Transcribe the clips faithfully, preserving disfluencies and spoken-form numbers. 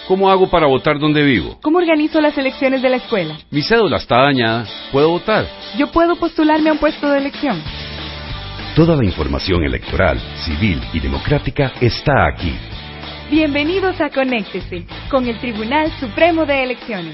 ¿Cómo hago para votar donde vivo? ¿Cómo organizo las elecciones de la escuela? Mi cédula está dañada. ¿Puedo votar? ¿Yo puedo postularme a un puesto de elección? Toda la información electoral, civil y democrática está aquí. Bienvenidos a Conéctese con el Tribunal Supremo de Elecciones.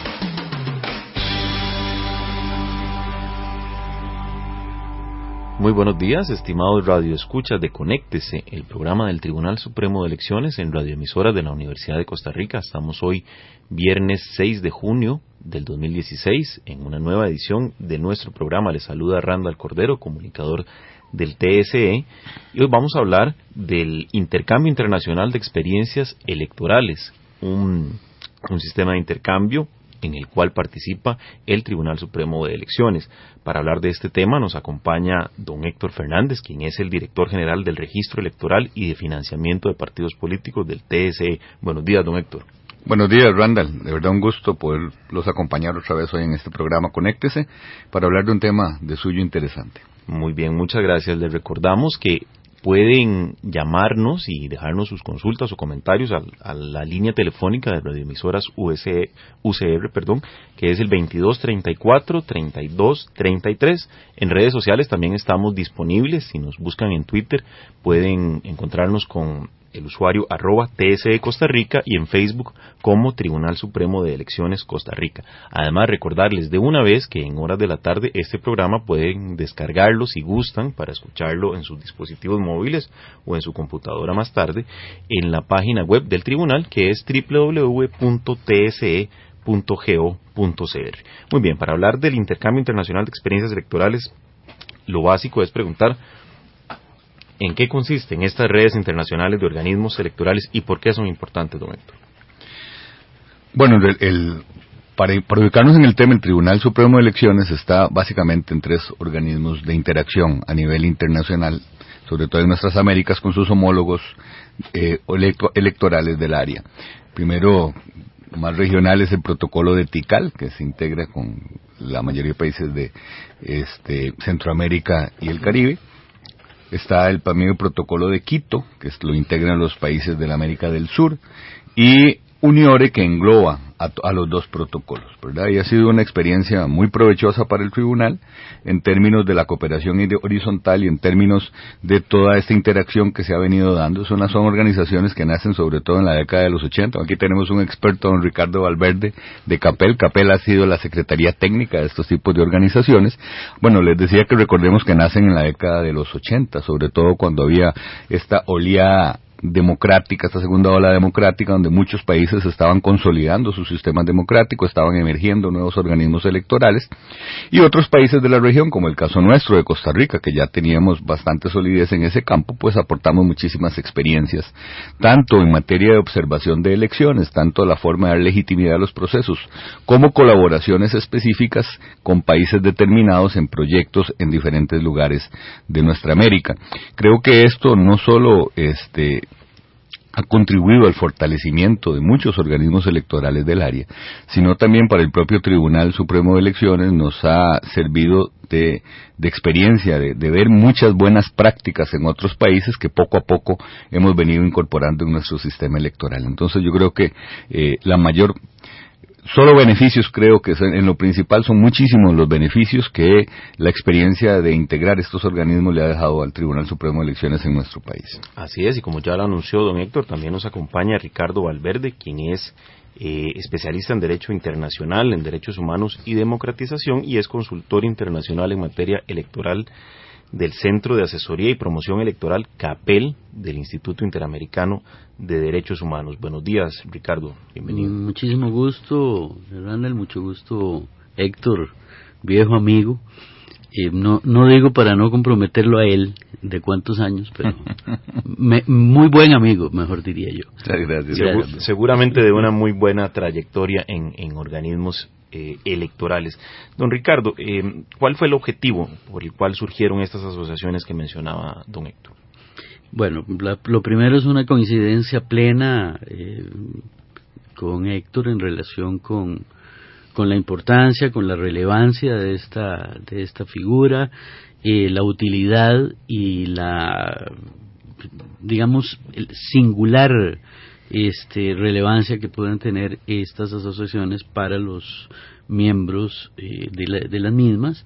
Muy buenos días, estimados radioescuchas de Conéctese, el programa del Tribunal Supremo de Elecciones en radioemisoras de la Universidad de Costa Rica. Estamos hoy, viernes seis de junio del dos mil dieciséis, en una nueva edición de nuestro programa. Les saluda Randall Cordero, comunicador del T S E, y hoy vamos a hablar del intercambio internacional de experiencias electorales, un, un sistema de intercambio en el cual participa el Tribunal Supremo de Elecciones. Para hablar de este tema nos acompaña don Héctor Fernández, quien es el director general del Registro Electoral y de Financiamiento de Partidos Políticos del T S E. Buenos días, don Héctor. Buenos días, Randall. De verdad un gusto poderlos acompañar otra vez hoy en este programa Conéctese para hablar de un tema de suyo interesante. Muy bien, muchas gracias. Les recordamos que pueden llamarnos y dejarnos sus consultas o comentarios a, a la línea telefónica de radioemisoras U S E, U C R, perdón, que es el veintidós treinta y cuatro treinta y dos treinta y tres. En redes sociales también estamos disponibles. Si nos buscan en Twitter pueden encontrarnos con el usuario arroba T S E Costa Rica y en Facebook como Tribunal Supremo de Elecciones Costa Rica. Además, recordarles de una vez que en horas de la tarde este programa pueden descargarlo si gustan para escucharlo en sus dispositivos móviles o en su computadora más tarde en la página web del tribunal, que es doble u doble u doble u punto t s e punto go punto c r. Muy bien, para hablar del intercambio internacional de experiencias electorales, lo básico es preguntar ¿en qué consisten estas redes internacionales de organismos electorales y por qué son importantes, don Héctor? Bueno, el, el, para, para ubicarnos en el tema, el Tribunal Supremo de Elecciones está básicamente en tres organismos de interacción a nivel internacional, sobre todo en nuestras Américas, con sus homólogos eh, electo, electorales del área. Primero, más regional, es el protocolo de Tikal, que se integra con la mayoría de países de este, Centroamérica y el Caribe. Está el primer protocolo de Quito, que lo integran los países de la América del Sur, y Uniore, que engloba a, a los dos protocolos, ¿verdad? Y ha sido una experiencia muy provechosa para el tribunal en términos de la cooperación horizontal y en términos de toda esta interacción que se ha venido dando. Son, son organizaciones que nacen sobre todo en la década de los ochenta. Aquí tenemos un experto, don Ricardo Valverde, de CAPEL. CAPEL ha sido la Secretaría Técnica de estos tipos de organizaciones. Bueno, les decía que recordemos que nacen en la década de los ochenta, sobre todo cuando había esta oleada democrática, esta segunda ola democrática, donde muchos países estaban consolidando su sistema democrático, estaban emergiendo nuevos organismos electorales, y otros países de la región, como el caso nuestro de Costa Rica, que ya teníamos bastante solidez en ese campo, pues aportamos muchísimas experiencias, tanto en materia de observación de elecciones, tanto la forma de dar legitimidad a los procesos, como colaboraciones específicas con países determinados en proyectos en diferentes lugares de nuestra América. Creo que esto no solo este ha contribuido al fortalecimiento de muchos organismos electorales del área, sino también para el propio Tribunal Supremo de Elecciones nos ha servido de, de experiencia, de, de ver muchas buenas prácticas en otros países que poco a poco hemos venido incorporando en nuestro sistema electoral. Entonces yo creo que eh, la mayor... Solo beneficios, creo que en lo principal son muchísimos los beneficios que la experiencia de integrar estos organismos le ha dejado al Tribunal Supremo de Elecciones en nuestro país. Así es, y como ya lo anunció don Héctor, también nos acompaña Ricardo Valverde, quien es eh, especialista en Derecho Internacional, en Derechos Humanos y Democratización, y es consultor internacional en materia electoral del Centro de Asesoría y Promoción Electoral CAPEL del Instituto Interamericano de Derechos Humanos. Buenos días, Ricardo, bienvenido. Muchísimo gusto, Randall, mucho gusto, Héctor, viejo amigo. Eh, no, no digo para no comprometerlo a él, de cuántos años, pero me, muy buen amigo, mejor diría yo. Gracias. Segur, seguramente de una muy buena trayectoria en, en organismos eh, electorales. Don Ricardo, eh, ¿cuál fue el objetivo por el cual surgieron estas asociaciones que mencionaba don Héctor? Bueno, la, lo primero es una coincidencia plena eh, con Héctor en relación con con la importancia, con la relevancia de esta de esta figura, eh, la utilidad y la, digamos, el singular este, relevancia que puedan tener estas asociaciones para los miembros eh, de, la, de las mismas,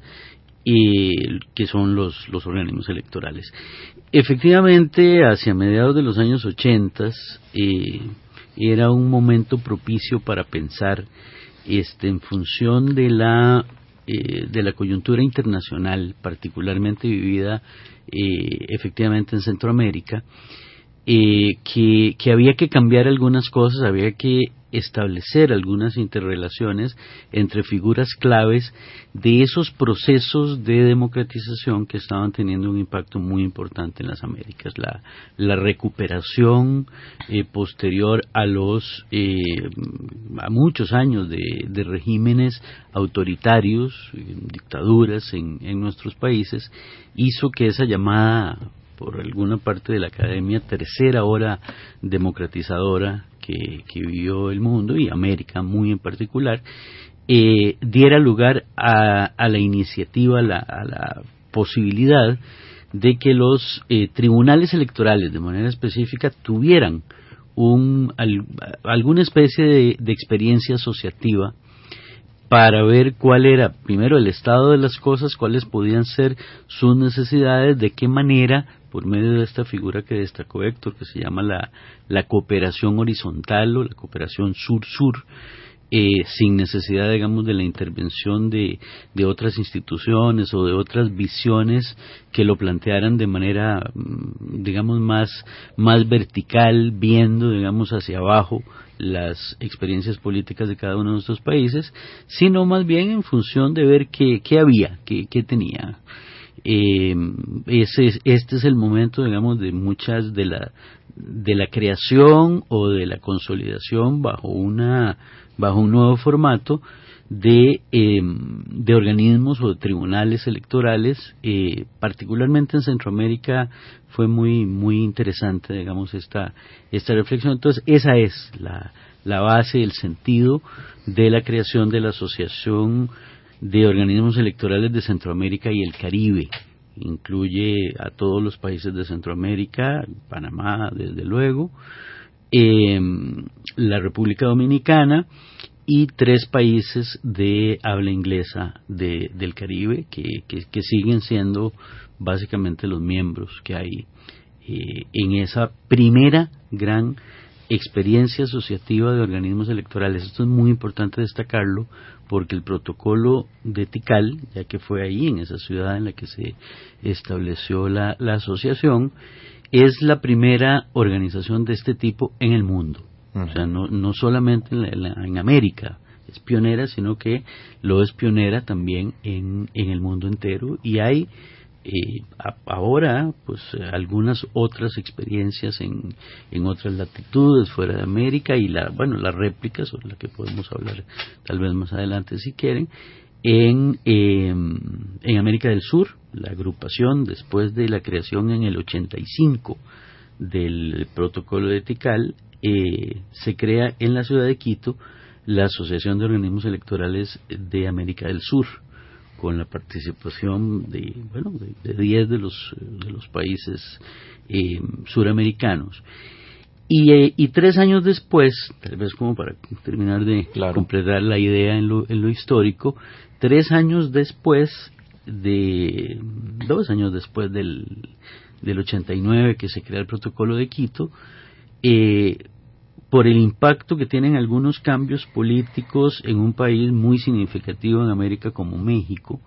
eh, que son los, los organismos electorales. Efectivamente, hacia mediados de los años ochenta, eh, era un momento propicio para pensar este, en función de la eh, de la coyuntura internacional, particularmente vivida eh, efectivamente en Centroamérica, eh, que, que había que cambiar algunas cosas, había que establecer algunas interrelaciones entre figuras claves de esos procesos de democratización que estaban teniendo un impacto muy importante en las Américas. La, la recuperación eh, posterior a los eh, a muchos años de, de regímenes autoritarios, dictaduras en, en nuestros países, hizo que esa llamada por alguna parte de la academia tercera ola democratizadora que, que vivió el mundo, y América muy en particular, eh, diera lugar a, a la iniciativa, a la, a la posibilidad de que los eh, tribunales electorales, de manera específica, tuvieran un, al, alguna especie de, de experiencia asociativa para ver cuál era, primero, el estado de las cosas, cuáles podían ser sus necesidades, de qué manera, por medio de esta figura que destacó Héctor, que se llama la, la cooperación horizontal o la cooperación sur-sur, eh, sin necesidad, digamos, de la intervención de, de otras instituciones o de otras visiones que lo plantearan de manera, digamos, más, más vertical, viendo, digamos, hacia abajo las experiencias políticas de cada uno de nuestros países, sino más bien en función de ver qué, qué había, qué, qué tenía. Eh, ese es, este es el momento, digamos, de muchas de la de la creación o de la consolidación bajo una bajo un nuevo formato de eh, de organismos o de tribunales electorales. Eh, particularmente en Centroamérica fue muy muy interesante, digamos, esta esta reflexión. Entonces, esa es la la base, el sentido de la creación de la Asociación de Organismos Electorales de Centroamérica y el Caribe. Incluye a todos los países de Centroamérica, Panamá, desde luego, eh, la República Dominicana y tres países de habla inglesa de, del Caribe, que, que, que siguen siendo básicamente los miembros que hay eh, en esa primera gran experiencia asociativa de organismos electorales. Esto es muy importante destacarlo, porque el protocolo de Tikal, ya que fue ahí, en esa ciudad en la que se estableció la, la asociación, es la primera organización de este tipo en el mundo. Uh-huh. O sea, no, no solamente en, la, en, la, en América es pionera, sino que lo es pionera también en, en el mundo entero, y hay Eh, a, ahora pues algunas otras experiencias en, en otras latitudes fuera de América, y la bueno las réplicas, sobre las que podemos hablar tal vez más adelante si quieren, en eh, en América del Sur. La agrupación, después de la creación en el ochenta y cinco del protocolo de Tikal, eh, se crea en la ciudad de Quito la Asociación de Organismos Electorales de América del Sur, con la participación de bueno de diez de, de los de los países eh, suramericanos. Y, eh, y tres años después, tal vez como para terminar de claro. completar la idea en lo, en lo histórico, tres años después de, dos años después del, del ochenta y nueve, que se crea el protocolo de Quito, eh, por el impacto que tienen algunos cambios políticos en un país muy significativo en América como México,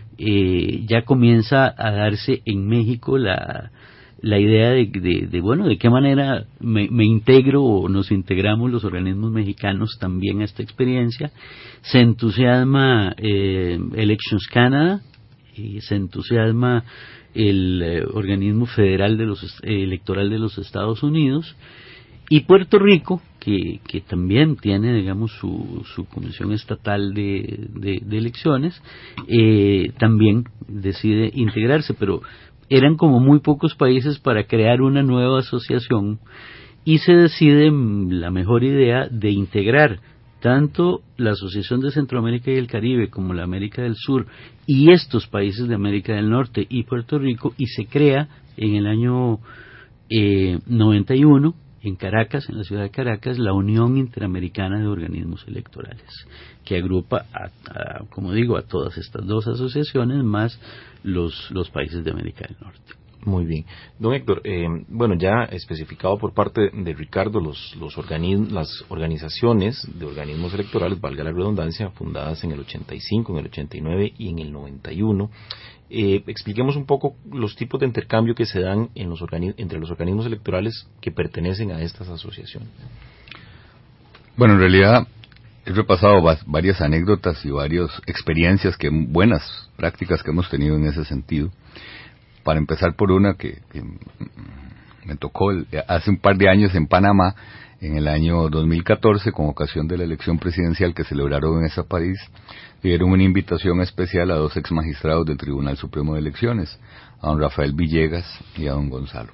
eh, ya comienza a darse en México la, la idea de, de, de, bueno, de qué manera me, me integro o nos integramos los organismos mexicanos también a esta experiencia. Se entusiasma eh, Elections Canada, y se entusiasma el eh, organismo federal de los eh, electoral de los Estados Unidos, y Puerto Rico, que, que también tiene, digamos, su, su comisión estatal de, de, de elecciones, eh, también decide integrarse, pero eran como muy pocos países para crear una nueva asociación, y se decide la mejor idea de integrar tanto la Asociación de Centroamérica y el Caribe como la América del Sur y estos países de América del Norte y Puerto Rico, y se crea en el año eh, noventa y uno en Caracas, en la ciudad de Caracas, la Unión Interamericana de Organismos Electorales, que agrupa, a, a, como digo, a todas estas dos asociaciones, más los, los países de América del Norte. Muy bien. Don Héctor, eh, bueno, ya especificado por parte de Ricardo, los, los organismos, las organizaciones de organismos electorales, valga la redundancia, fundadas en el ochenta y cinco, en el ochenta y nueve y en el noventa y uno, eh, expliquemos un poco los tipos de intercambio que se dan en los organi- entre los organismos electorales que pertenecen a estas asociaciones. Bueno, en realidad he repasado va- varias anécdotas y varias experiencias, que buenas prácticas que hemos tenido en ese sentido. Para empezar por una que, que me tocó el, hace un par de años en Panamá, en el año dos mil catorce, con ocasión de la elección presidencial que celebraron en ese país, dieron una invitación especial a dos ex magistrados del Tribunal Supremo de Elecciones, a don Rafael Villegas y a don Gonzalo.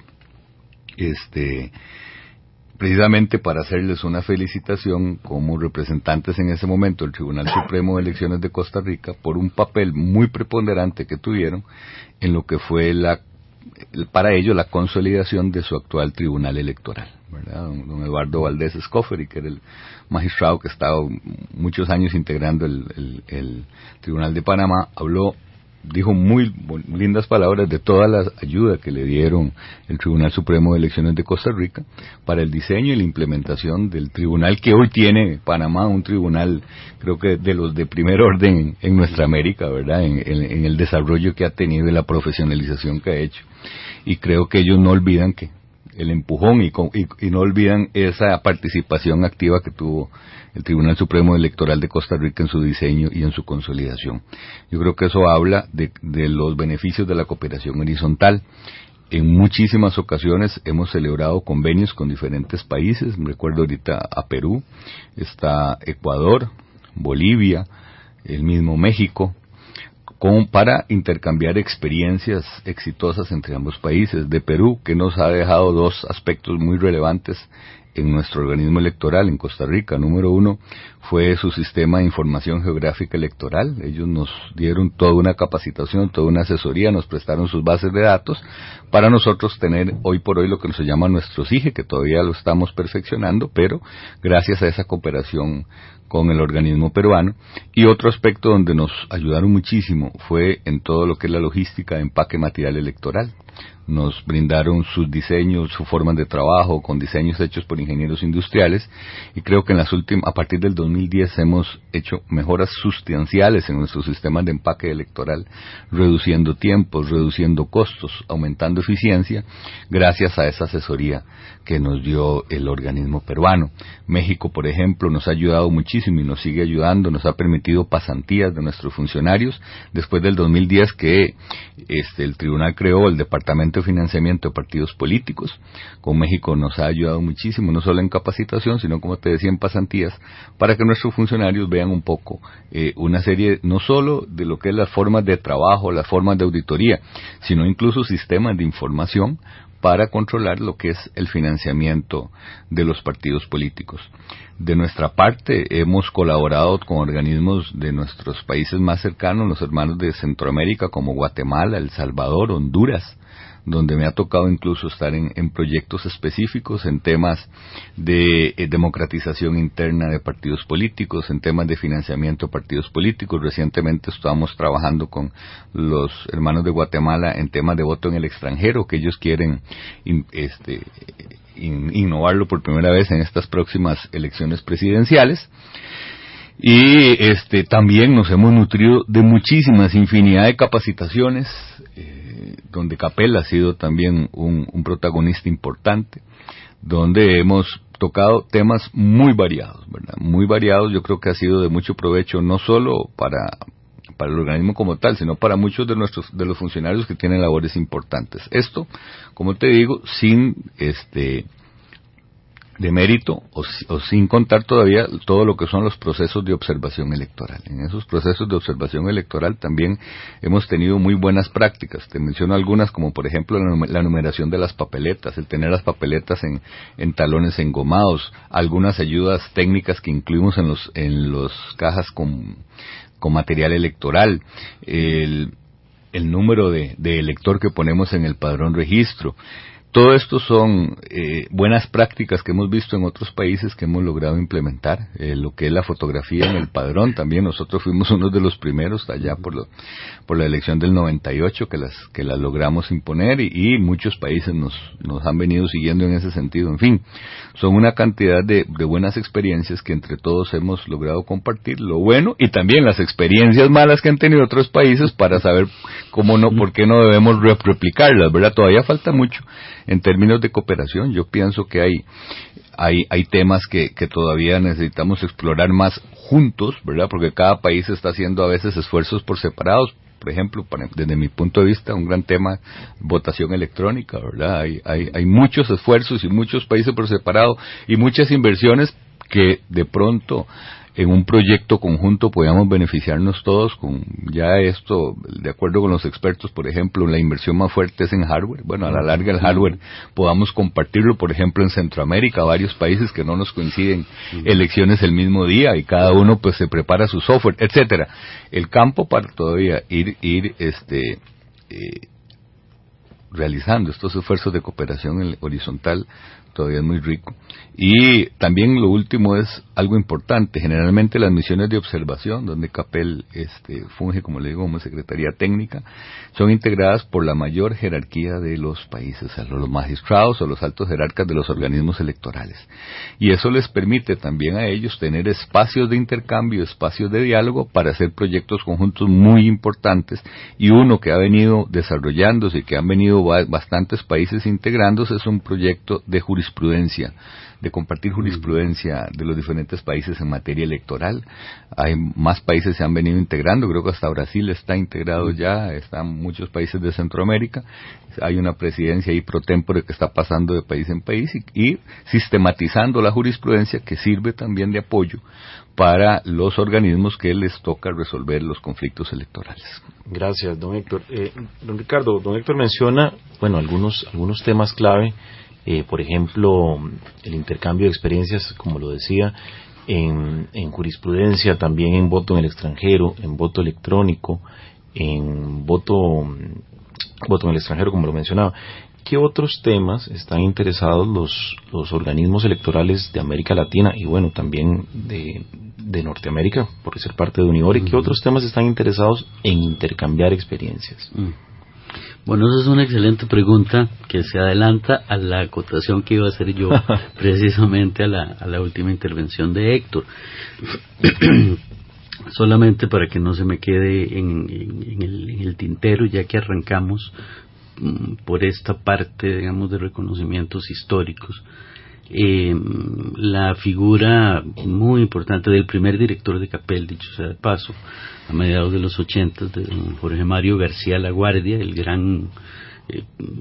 Este, precisamente para hacerles una felicitación como representantes en ese momento del Tribunal Supremo de Elecciones de Costa Rica por un papel muy preponderante que tuvieron en lo que fue la para ello la consolidación de su actual tribunal electoral, ¿verdad? Don, don Eduardo Valdés Escoferi, que era el magistrado que estaba muchos años integrando el, el, el Tribunal de Panamá, habló, dijo muy lindas palabras de toda la ayuda que le dieron el Tribunal Supremo de Elecciones de Costa Rica para el diseño y la implementación del tribunal que hoy tiene Panamá, un tribunal creo que de los de primer orden en, en nuestra América, ¿verdad? En, en, en el desarrollo que ha tenido y la profesionalización que ha hecho. Y creo que ellos no olvidan que el empujón y, y, y no olvidan esa participación activa que tuvo el Tribunal Supremo Electoral de Costa Rica en su diseño y en su consolidación. Yo creo que eso habla de, de los beneficios de la cooperación horizontal. En muchísimas ocasiones hemos celebrado convenios con diferentes países. Me recuerdo ahorita a Perú, está Ecuador, Bolivia, el mismo México, Con, para intercambiar experiencias exitosas entre ambos países. De Perú, que nos ha dejado dos aspectos muy relevantes en nuestro organismo electoral en Costa Rica. Número uno fue su sistema de información geográfica electoral. Ellos nos dieron toda una capacitación, toda una asesoría, nos prestaron sus bases de datos para nosotros tener hoy por hoy lo que se llama nuestro S I G E, que todavía lo estamos perfeccionando, pero gracias a esa cooperación con el organismo peruano. Y otro aspecto donde nos ayudaron muchísimo fue en todo lo que es la logística de empaque material electoral. Nos brindaron sus diseños, su forma de trabajo, con diseños hechos por ingenieros industriales, y creo que en las últimas, a partir del dos mil diez hemos hecho mejoras sustanciales en nuestros sistemas de empaque electoral, reduciendo tiempos, reduciendo costos, aumentando eficiencia, gracias a esa asesoría que nos dio el organismo peruano. México, por ejemplo, nos ha ayudado muchísimo y nos sigue ayudando, nos ha permitido pasantías de nuestros funcionarios, después del dos mil diez que este, el tribunal creó el Departamento de Financiamiento de Partidos Políticos. Con México nos ha ayudado muchísimo, no solo en capacitación, sino, como te decía, en pasantías, para que nuestros funcionarios vean un poco eh, una serie, no solo de lo que es las formas de trabajo, las formas de auditoría, sino incluso sistemas de información para controlar lo que es el financiamiento de los partidos políticos. De nuestra parte, hemos colaborado con organismos de nuestros países más cercanos, los hermanos de Centroamérica, como Guatemala, El Salvador, Honduras, donde me ha tocado incluso estar en, en proyectos específicos, en temas de eh, democratización interna de partidos políticos, en temas de financiamiento de partidos políticos. Recientemente estábamos trabajando con los hermanos de Guatemala en temas de voto en el extranjero, que ellos quieren in, este, in, innovarlo por primera vez en estas próximas elecciones presidenciales. Y este también nos hemos nutrido de muchísimas infinidad de capacitaciones, eh, donde Capel ha sido también un, un protagonista importante, donde hemos tocado temas muy variados, ¿verdad? Muy variados. Yo creo que ha sido de mucho provecho, no solo para para el organismo como tal, sino para muchos de nuestros de los funcionarios que tienen labores importantes. Esto, como te digo, sin este de mérito o, o sin contar todavía todo lo que son los procesos de observación electoral. En esos procesos de observación electoral también hemos tenido muy buenas prácticas. Te menciono algunas, como por ejemplo la, la numeración de las papeletas, el tener las papeletas en, en talones engomados, algunas ayudas técnicas que incluimos en los en los cajas con, con material electoral, el, el número de, de elector que ponemos en el padrón registro. Todo esto son eh, buenas prácticas que hemos visto en otros países que hemos logrado implementar. Eh, lo que es la fotografía en el padrón, también nosotros fuimos uno de los primeros allá por, lo, por la elección del noventa y ocho que las que las logramos imponer, y, y muchos países nos, nos han venido siguiendo en ese sentido. En fin, son una cantidad de, de buenas experiencias que entre todos hemos logrado compartir, lo bueno y también las experiencias malas que han tenido otros países para saber cómo no, por qué no debemos replicarlas, ¿verdad? Todavía falta mucho en términos de cooperación. Yo pienso que hay hay hay temas que, que todavía necesitamos explorar más juntos, ¿verdad? Porque cada país está haciendo a veces esfuerzos por separados. Por ejemplo, para, desde mi punto de vista, un gran tema, votación electrónica, ¿verdad? Hay, hay, hay muchos esfuerzos y muchos países por separado y muchas inversiones que de pronto en un proyecto conjunto podamos beneficiarnos todos con ya esto, de acuerdo con los expertos. Por ejemplo, la inversión más fuerte es en hardware. Bueno, a la larga el hardware podamos compartirlo, por ejemplo, en Centroamérica, varios países que no nos coinciden elecciones el mismo día y cada uno pues se prepara su software, etcétera. El campo para todavía ir ir este eh, realizando estos esfuerzos de cooperación horizontal todavía es muy rico. Y también lo último es algo importante. Generalmente las misiones de observación, donde CAPEL este, funge, como le digo, como secretaría técnica, son integradas por la mayor jerarquía de los países, o sea, los magistrados o los altos jerarcas de los organismos electorales. Y eso les permite también a ellos tener espacios de intercambio, espacios de diálogo para hacer proyectos conjuntos muy importantes. Y uno que ha venido desarrollándose y que han venido bastantes países integrándose es un proyecto de jurisprudencia, de compartir jurisprudencia de los diferentes países en materia electoral. Hay más países se han venido integrando, creo que hasta Brasil está integrado ya, están muchos países de Centroamérica, hay una presidencia ahí pro tempore que está pasando de país en país y, y sistematizando la jurisprudencia que sirve también de apoyo para los organismos que les toca resolver los conflictos electorales. Gracias, don Héctor. Eh, don Ricardo, don Héctor menciona, bueno, algunos algunos temas clave. Eh, por ejemplo, el intercambio de experiencias, como lo decía, en, en jurisprudencia, también en voto en el extranjero, en voto electrónico, en voto, voto en el extranjero, como lo mencionaba. ¿Qué otros temas están interesados los, los organismos electorales de América Latina y, bueno, también de, de Norteamérica, por ser parte de Univore? ¿Qué otros temas están interesados en intercambiar experiencias? Mm. Bueno, esa es una excelente pregunta que se adelanta a la acotación que iba a hacer yo precisamente a la, a la última intervención de Héctor. Solamente para que no se me quede en, en, en, el, en el tintero, ya que arrancamos mm, por esta parte, digamos, de reconocimientos históricos. Eh, la figura muy importante del primer director de CAPEL, dicho sea de paso, a mediados de los ochentas, de don Jorge Mario García Laguardia, el gran eh,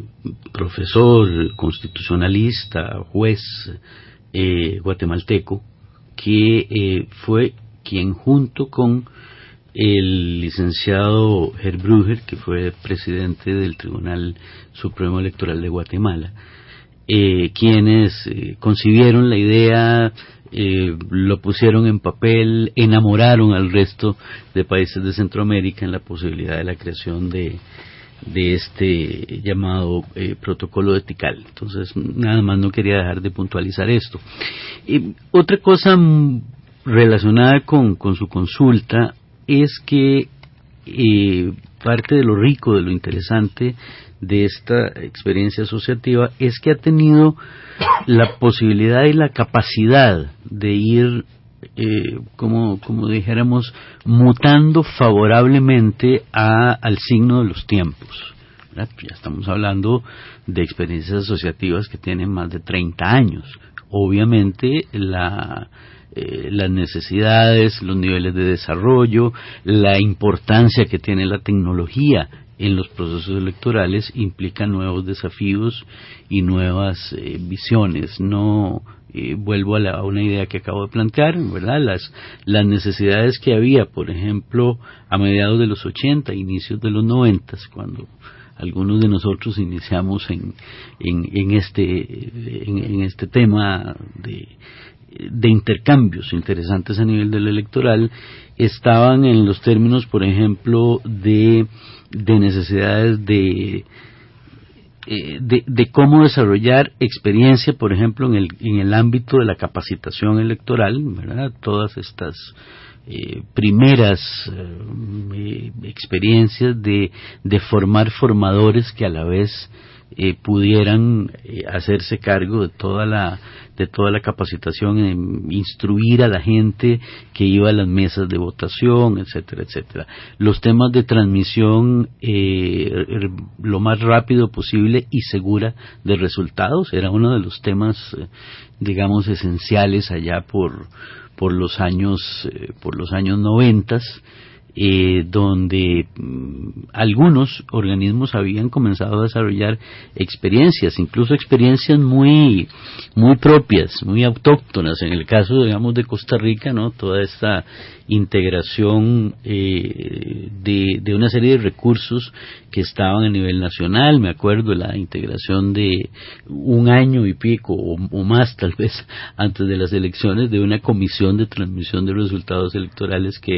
profesor constitucionalista, juez eh, guatemalteco, que eh, fue quien junto con el licenciado Herr Brugger, que fue presidente del Tribunal Supremo Electoral de Guatemala, Eh, quienes eh, concibieron la idea, eh, lo pusieron en papel, enamoraron al resto de países de Centroamérica en la posibilidad de la creación de, de este llamado eh, protocolo etical. Entonces, nada más no quería dejar de puntualizar esto. Y otra cosa relacionada con, con su consulta es que eh, parte de lo rico, de lo interesante de esta experiencia asociativa es que ha tenido la posibilidad y la capacidad de ir, eh, como, como dijéramos, mutando favorablemente a, al signo de los tiempos, ¿verdad? Ya estamos hablando de experiencias asociativas que tienen más de treinta años. Obviamente la Eh, las necesidades, los niveles de desarrollo, la importancia que tiene la tecnología en los procesos electorales implica nuevos desafíos y nuevas eh, visiones. No eh, vuelvo a, la, a una idea que acabo de plantear, ¿verdad? Las, las necesidades que había, por ejemplo, a mediados de los ochenta, inicios de los noventa, cuando algunos de nosotros iniciamos en, en, en este en, en este tema de de intercambios interesantes a nivel del electoral, estaban en los términos, por ejemplo, de, de necesidades de eh, de, de cómo desarrollar experiencia, por ejemplo, en el, en el ámbito de la capacitación electoral, ¿verdad? Todas estas eh, primeras eh, experiencias de, de formar formadores que a la vez eh, pudieran eh, hacerse cargo de toda la de toda la capacitación, en instruir a la gente que iba a las mesas de votación, etcétera, etcétera. Los temas de transmisión eh, lo más rápido posible y segura de resultados era uno de los temas, eh, digamos, esenciales allá por por los años eh, por los años noventas. Eh, donde mm, algunos organismos habían comenzado a desarrollar experiencias, incluso experiencias muy muy propias, muy autóctonas. En el caso, digamos, de Costa Rica, ¿no? Toda esta integración eh, de, de una serie de recursos que estaban a nivel nacional. Me acuerdo la integración de un año y pico o, o más, tal vez, antes de las elecciones, de una comisión de transmisión de resultados electorales que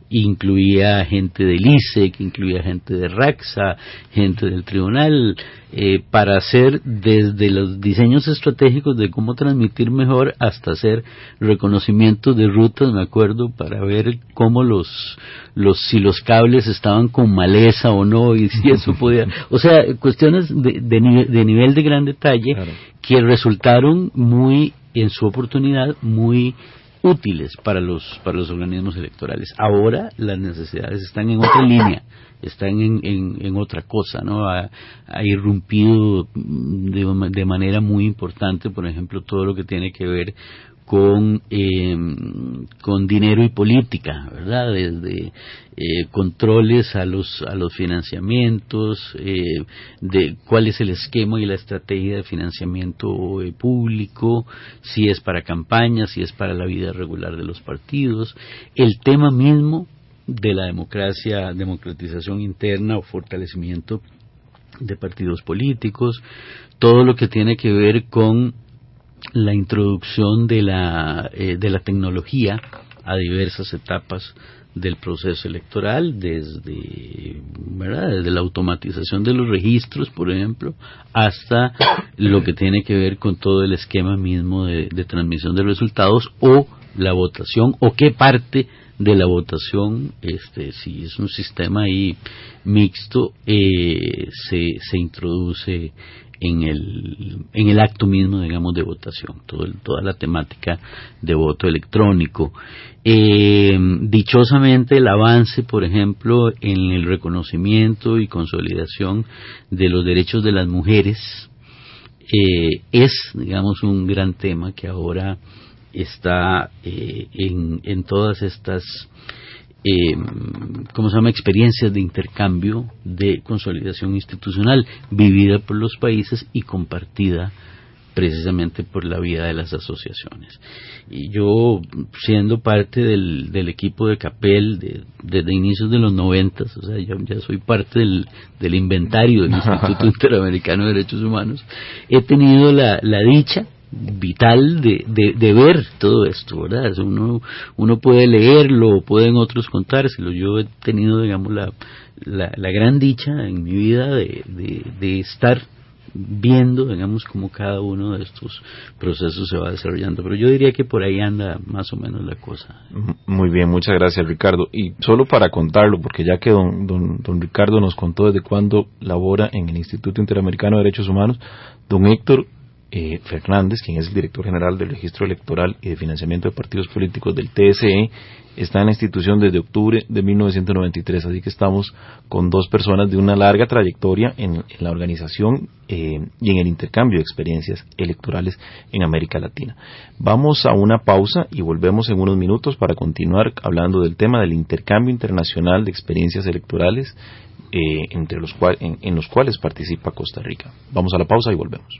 incluía gente del I C E, que incluía gente de RACSA, gente del tribunal, eh, para hacer desde los diseños estratégicos de cómo transmitir mejor hasta hacer reconocimiento de rutas, me acuerdo, para ver cómo los, los si los cables estaban con maleza o no, y si eso podía, o sea, cuestiones de, de, nivel, de nivel de gran detalle, claro, que resultaron muy, en su oportunidad, muy útiles para los para los organismos electorales. Ahora las necesidades están en otra línea, están en, en, en otra cosa, ¿no? Ha, ha irrumpido de, de manera muy importante, por ejemplo, todo lo que tiene que ver con eh, con dinero y política, ¿verdad? Desde eh, controles a los a los financiamientos, eh, de cuál es el esquema y la estrategia de financiamiento eh, público, si es para campañas, si es para la vida regular de los partidos, el tema mismo de la democracia, democratización interna o fortalecimiento de partidos políticos, todo lo que tiene que ver con la introducción de la eh, de la tecnología a diversas etapas del proceso electoral, desde ¿verdad? desde la automatización de los registros, por ejemplo, hasta lo que tiene que ver con todo el esquema mismo de, de transmisión de resultados o la votación, o qué parte de la votación, este si es un sistema ahí mixto, eh, se se introduce en el en el acto mismo, digamos, de votación, todo el, toda la temática de voto electrónico. Eh, dichosamente el avance, por ejemplo, en el reconocimiento y consolidación de los derechos de las mujeres eh, es, digamos, un gran tema que ahora está eh, en, en todas estas Eh, ¿cómo se llama? experiencias de intercambio de consolidación institucional vivida por los países y compartida precisamente por la vía de las asociaciones. Y yo, siendo parte del, del equipo de CAPEL de, desde inicios de los noventas, o sea, ya, ya soy parte del, del inventario del Instituto Interamericano de Derechos Humanos, he tenido la, la dicha vital de, de, de ver todo esto, ¿verdad? Uno, uno puede leerlo, pueden otros contárselo. Yo he tenido, digamos, la, la, la gran dicha en mi vida de, de, de estar viendo, digamos, cómo cada uno de estos procesos se va desarrollando. Pero yo diría que por ahí anda más o menos la cosa. Muy bien, muchas gracias, Ricardo. Y solo para contarlo, porque ya que don, don, don Ricardo nos contó desde cuándo labora en el Instituto Interamericano de Derechos Humanos, don Héctor Eh, Fernández, quien es el director general del Registro Electoral y de Financiamiento de Partidos Políticos del T S E, está en la institución desde octubre de mil novecientos noventa y tres, así que estamos con dos personas de una larga trayectoria en, en la organización eh, y en el intercambio de experiencias electorales en América Latina. Vamos a una pausa y volvemos en unos minutos para continuar hablando del tema del intercambio internacional de experiencias electorales eh, entre los cual, en, en los cuales participa Costa Rica. Vamos a la pausa y volvemos.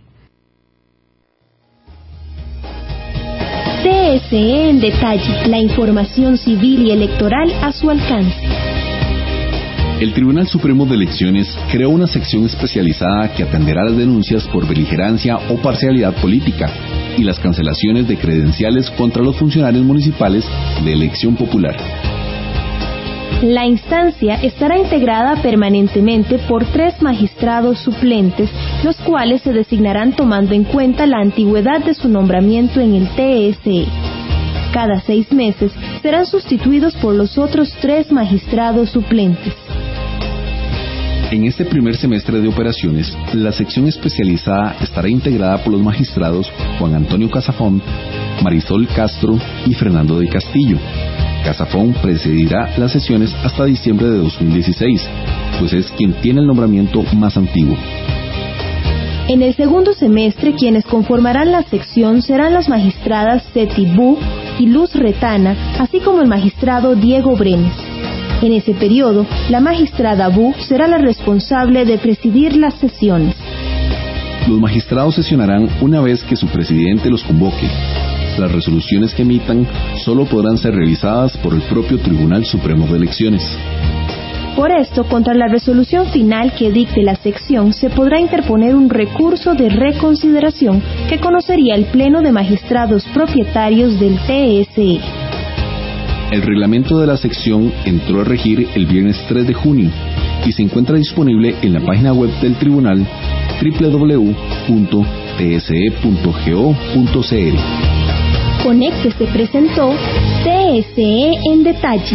T S E en detalle, la información civil y electoral a su alcance. El Tribunal Supremo de Elecciones creó una sección especializada que atenderá las denuncias por beligerancia o parcialidad política y las cancelaciones de credenciales contra los funcionarios municipales de elección popular. La instancia estará integrada permanentemente por tres magistrados suplentes, los cuales se designarán tomando en cuenta la antigüedad de su nombramiento en el T S E. Cada seis meses serán sustituidos por los otros tres magistrados suplentes. En este primer semestre de operaciones, la sección especializada estará integrada por los magistrados Juan Antonio Casafón, Marisol Castro y Fernando del Castillo. Casafón presidirá las sesiones hasta diciembre de dos mil dieciséis, pues es quien tiene el nombramiento más antiguo. En el segundo semestre, quienes conformarán la sección serán las magistradas Seti Bu y Luz Retana, así como el magistrado Diego Brenes. En ese periodo, la magistrada Bu será la responsable de presidir las sesiones. Los magistrados sesionarán una vez que su presidente los convoque. Las resoluciones que emitan solo podrán ser revisadas por el propio Tribunal Supremo de Elecciones. Por esto, contra la resolución final que dicte la sección, se podrá interponer un recurso de reconsideración que conocería el Pleno de Magistrados Propietarios del T S E. El reglamento de la sección entró a regir el viernes tres de junio y se encuentra disponible en la página web del tribunal doble u doble u doble u punto t s e punto go punto c r. Conéctese presentó T S E en detalle.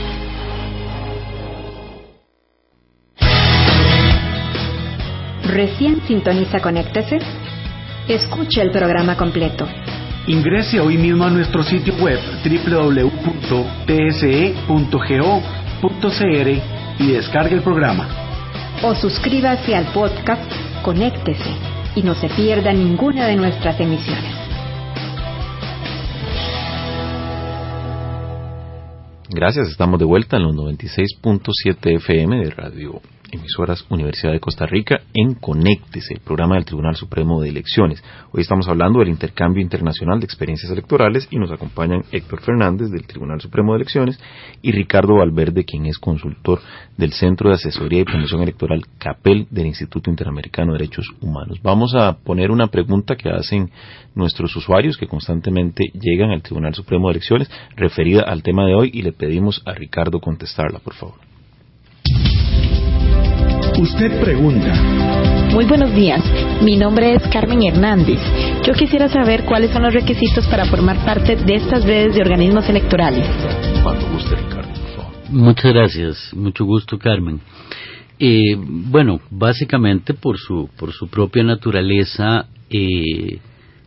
¿Recién sintoniza Conéctese? Escuche el programa completo. Ingrese hoy mismo a nuestro sitio web doble u doble u doble u punto t s e punto go punto c r y descargue el programa. O suscríbase al podcast Conéctese y no se pierda ninguna de nuestras emisiones. Gracias, estamos de vuelta en los noventa y seis punto siete F M de Radio Emisoras Universidad de Costa Rica en Conéctese, el programa del Tribunal Supremo de Elecciones. Hoy estamos hablando del intercambio internacional de experiencias electorales y nos acompañan Héctor Fernández del Tribunal Supremo de Elecciones y Ricardo Valverde, quien es consultor del Centro de Asesoría y Promoción Electoral CAPEL del Instituto Interamericano de Derechos Humanos. Vamos a poner una pregunta que hacen nuestros usuarios que constantemente llegan al Tribunal Supremo de Elecciones referida al tema de hoy y le pedimos a Ricardo contestarla, por favor. Usted pregunta. Muy buenos días, mi nombre es Carmen Hernández. Yo quisiera saber cuáles son los requisitos para formar parte de estas redes de organismos electorales. Cuando guste, Ricardo, por favor. Muchas gracias, mucho gusto, Carmen. Eh, bueno, básicamente por su por su propia naturaleza, eh,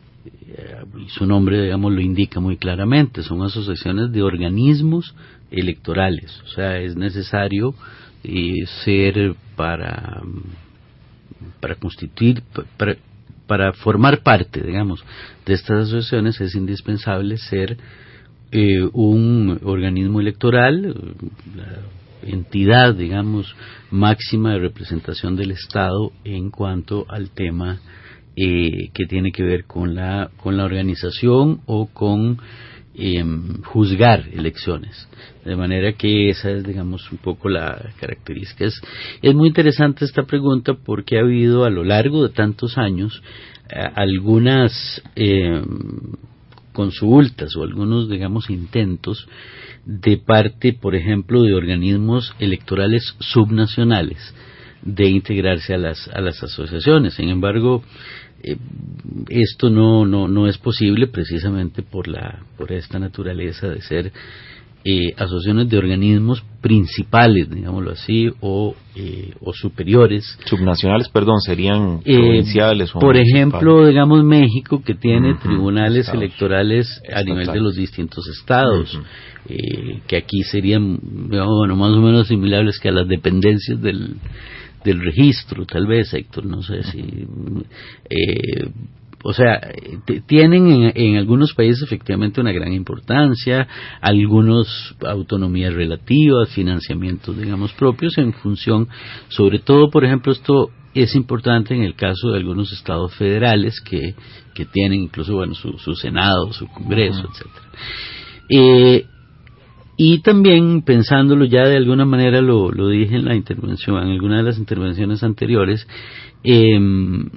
su nombre, digamos, lo indica muy claramente, son asociaciones de organismos electorales, o sea, es necesario eh, ser para para constituir, para, para formar parte, digamos, de estas asociaciones es indispensable ser eh, un organismo electoral, la entidad, digamos, máxima de representación del Estado en cuanto al tema eh, que tiene que ver con la con la organización o con eh, juzgar elecciones, de manera que esa es, digamos, un poco la característica. Es, es muy interesante esta pregunta porque ha habido a lo largo de tantos años eh, algunas eh, consultas o algunos, digamos, intentos de parte, por ejemplo, de organismos electorales subnacionales de integrarse a las a las asociaciones. Sin embargo, eh, esto no no no es posible precisamente por la por esta naturaleza de ser eh, asociaciones de organismos principales, digámoslo así, o eh, o superiores. Subnacionales, perdón, serían eh, provinciales o por ejemplo, digamos, México, que tiene uh-huh, tribunales estados, electorales estatales, a nivel de los distintos estados, uh-huh. eh, que aquí serían, digamos, bueno, más o menos asimilables que a las dependencias del del registro, tal vez, Héctor, no sé si eh, o sea, t- tienen en, en algunos países efectivamente una gran importancia, algunos autonomías relativas, financiamientos, digamos, propios en función, sobre todo, por ejemplo, esto es importante en el caso de algunos estados federales que, que tienen incluso, bueno, su, su Senado, su Congreso, uh-huh. etcétera. Eh, Y también, pensándolo ya de alguna manera, lo, lo dije en la intervención, en alguna de las intervenciones anteriores, eh,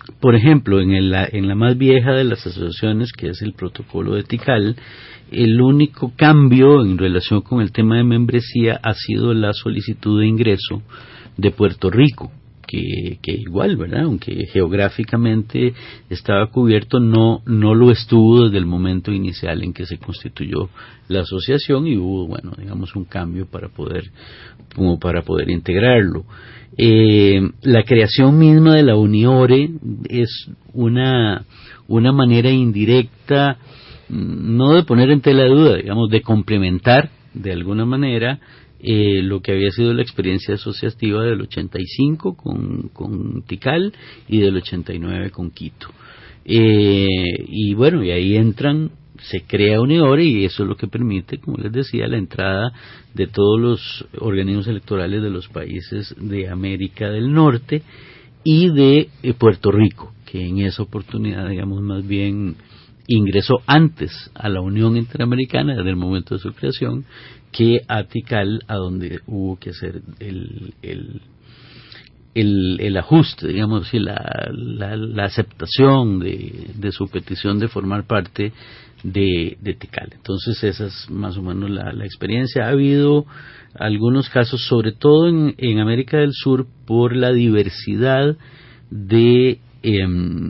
por ejemplo, en, el, en la más vieja de las asociaciones, que es el protocolo de Tikal, el único cambio en relación con el tema de membresía ha sido la solicitud de ingreso de Puerto Rico, que, que igual, ¿verdad? Aunque geográficamente estaba cubierto, no, no lo estuvo desde el momento inicial en que se constituyó la asociación y hubo, bueno, digamos, un cambio para poder, como para poder integrarlo. Eh, la creación misma de la UNIORE es una, una manera indirecta, no de poner en tela de duda, digamos, de complementar de alguna manera eh, lo que había sido la experiencia asociativa del ochenta y cinco con, con Tikal y del ochenta y nueve con Quito. Eh, y bueno, y ahí entran, se crea UNIORE y eso es lo que permite, como les decía, la entrada de todos los organismos electorales de los países de América del Norte y de eh, Puerto Rico, que en esa oportunidad, digamos, más bien ingresó antes a la Unión Interamericana desde el momento de su creación que a Tikal, a donde hubo que hacer el el el, el ajuste, digamos, y la, la, la aceptación de, de su petición de formar parte de, de Tikal. Entonces esa es más o menos la, la experiencia. Ha habido algunos casos, sobre todo en, en América del Sur, por la diversidad de eh,